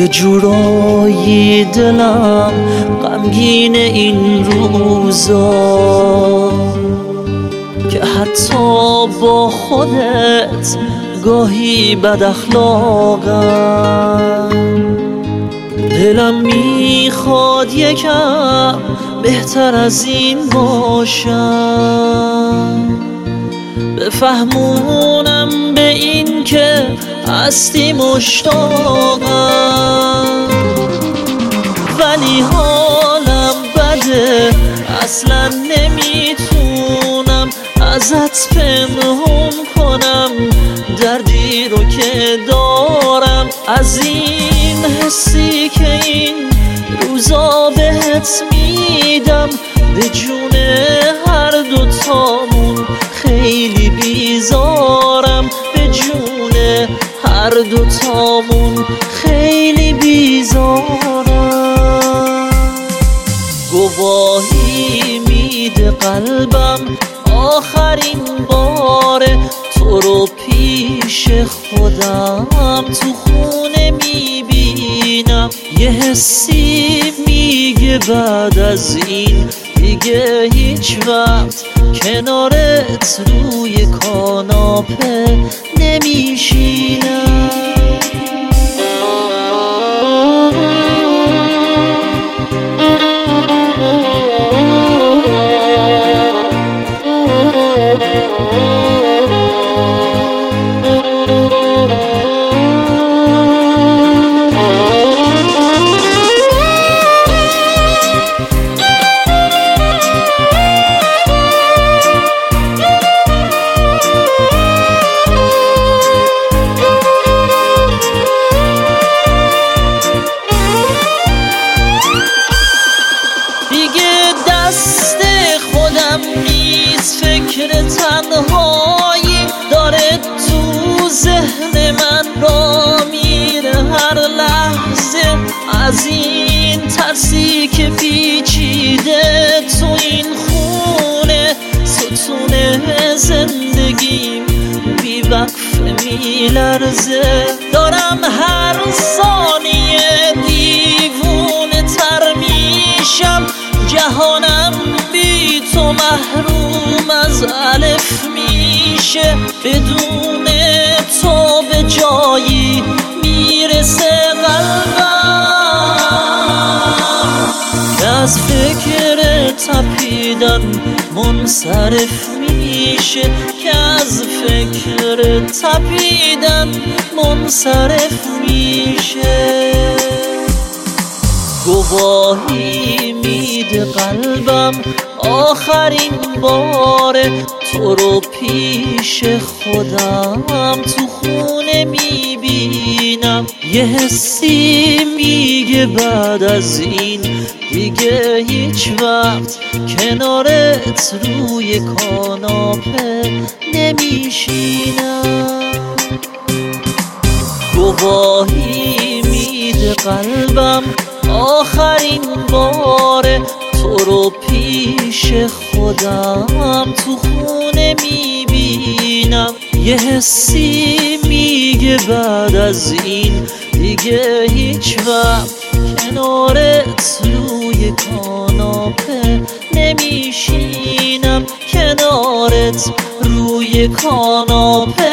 جورایی دلم غمگین این روزا که حتی با خودت گاهی بد اخلاقم. دلم میخواد یکم بهتر از این باشم، بفهمونم به این که هستی مشتاقم. ولی حالم بده، اصلا نمیتونم ازت پنهون کنم دردی رو که دارم، از این حسی که این روزا بهت میدم. به جون هر دوتامون خیلی بیزارم، به جون هر دوتامون خیلی بیزارم. گواهی میده قلبم آخرین باره تو رو پیش خودم تو خونه میبینم. یه حسی میگه بعد از این دیگه هیچ وقت کنارت روی کاناپه نمیشینم. فکر تنهایی داره تو ذهن من را میره هر لحظه، از این ترسی که پیچیده تو این خونه. ستون زندگیم بی وقفه میلرزه، دارم هر ثانیه دیوونه تر میشم. جهانم بی تو محروم از الف میشه، بدون تو به جایی میرسه قلبم که از فکر تپیدن منصرف میشه، که از فکر تپیدن منصرف میشه. گواهی میده قلبم آخرین باره تو رو پیش خودم تو خونه میبینم. یه حسی میگه بعد از این دیگه هیچ وقت کنارت روی کاناپه نمیشینم. گواهی میده قلبم آخرین باره تو رو پیش خودم تو خونه میبینم. یه حسی میگه بعد از این دیگه هیچ وقت کنارت روی کاناپه نمیشینم، کنارت روی کاناپه